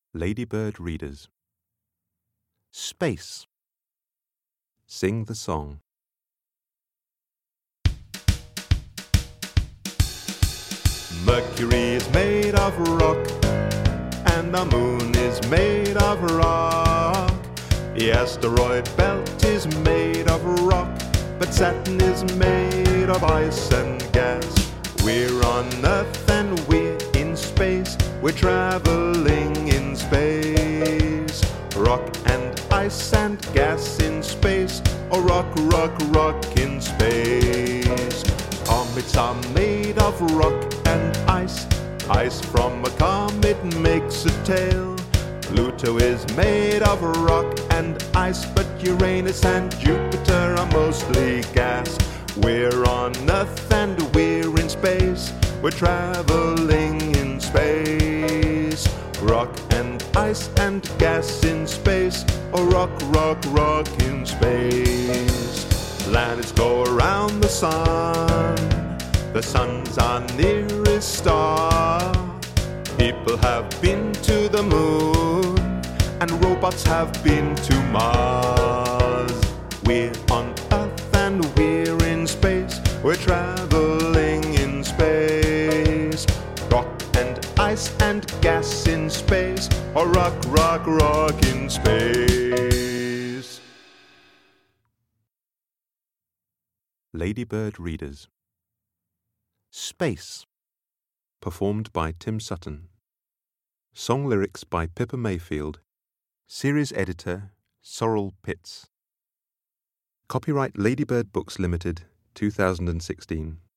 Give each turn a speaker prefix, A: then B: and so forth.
A: Ladybird Readers. Space. Sing the song.
B: Mercury is made of rock, and the moon is made of rock. The asteroid belt is made of rock, but Saturn is made of ice and gas. We're on Earth and we're in space. We're traveling in space. Rock and ice and gas in space. Oh, rock, rock, rock in space. Comets are made of rock and ice. Ice from a comet makes a tail. Pluto is made of rock and ice, but Uranus and Jupiter are mostly gas. We're on Earth and we're in space. We're traveling in space. Rock and ice and gas in space. Oh, rock, rock, rock in space. Planets go around the sun. The sun's our nearest star. People have been to the moon, and robots have been to Mars. We're on Earth and we're in space. We're traveling in space. Rock and ice and gas in space. Or rock, rock, rock in space.
A: Ladybird Readers. Space. Performed by Tim Sutton. Song lyrics by Pippa Mayfield. Series editor Sorrel Pitts. Copyright Ladybird Books Limited, 2016.